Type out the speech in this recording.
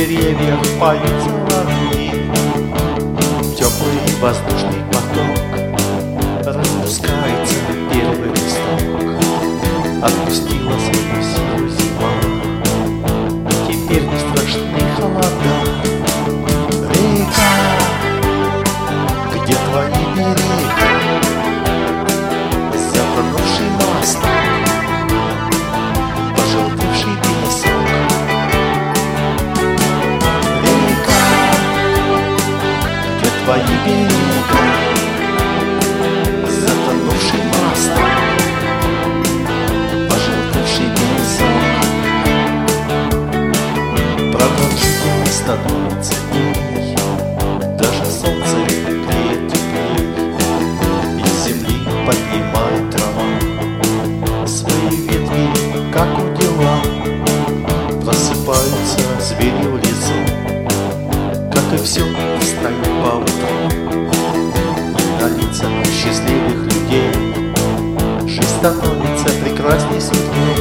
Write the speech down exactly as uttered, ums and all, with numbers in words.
деревьях поют соловьи. Теплый воздушный поток, распускается первый листок. Отпустила свою силу зима, теперь не страшны холода. Река, где твои берега, затонувший мосток, пожелтевший песок. Река, где твои берега, затонувший мосток, пожелтевший песок. Продолжительно становится дней, даже солнце греет теплей. Из земли поднимает трава свои ветви, как удила. Просыпаются звери в лесу, как и все, встают по утру. И на лицах счастливых людей жизнь становится прекрасней светлей.